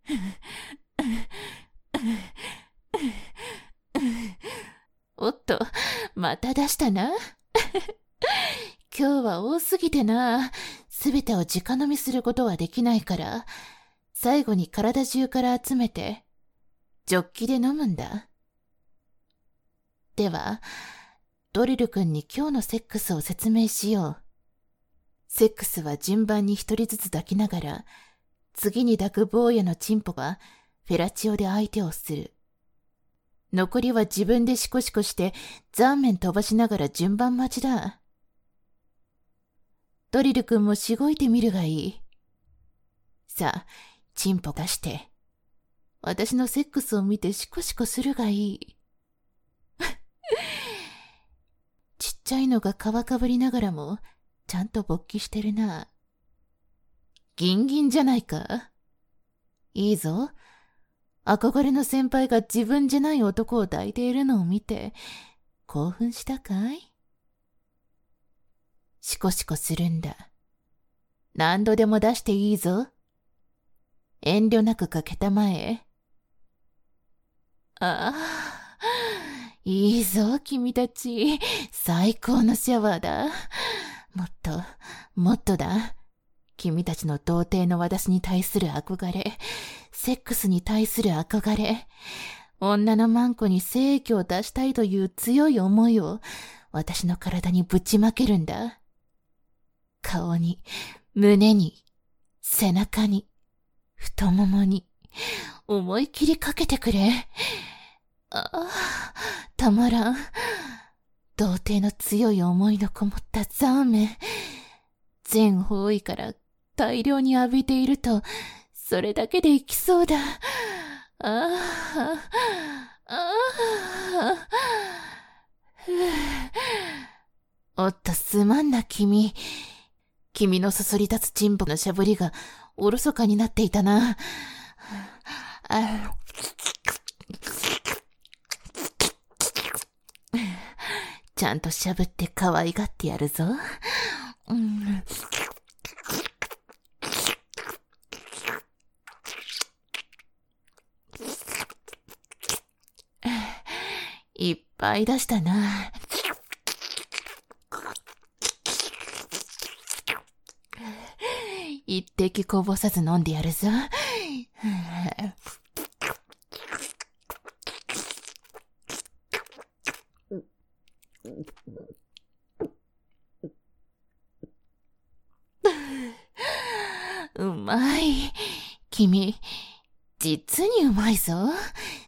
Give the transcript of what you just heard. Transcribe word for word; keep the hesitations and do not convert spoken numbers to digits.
おっと、また出したな。今日は多すぎてな。すべてを直飲みすることはできないから、最後に体中から集めて、ジョッキで飲むんだ。では、ドリル君に今日のセックスを説明しよう。セックスは順番に一人ずつ抱きながら、次に抱く坊やのチンポがフェラチオで相手をする。残りは自分でシコシコしてザーメン飛ばしながら順番待ちだ。ドリル君もしごいてみるがいい。さあ、チンポ出して。私のセックスを見てシコシコするがいい。ちっちゃいのが皮かぶりながらも、ちゃんと勃起してるな。ギンギンじゃないか。いいぞ。憧れの先輩が自分じゃない男を抱いているのを見て、興奮したかい？シコシコするんだ。何度でも出していいぞ。遠慮なくかけたまえ。ああ、いいぞ、君たち。最高のシャワーだ。もっと、もっとだ。君たちの童貞の私に対する憧れ、セックスに対する憧れ、女のマンコに精液を出したいという強い思いを私の体にぶちまけるんだ。顔に、胸に、背中に、太ももに、思い切りかけてくれ。ああ、たまらん。童貞の強い思いのこもったザーメン。全方位から大量に浴びていると、それだけでいきそうだ。ああ、ああ、ふう。おっと、すまんな、君。君のそそり立つチンポのしゃぶりがおろそかになっていたな。あちゃんとしゃぶって可愛がってやるぞ。うん、いっぱい出したな。一滴こぼさず飲んでやるぞ。うまい。君、実にうまいぞ。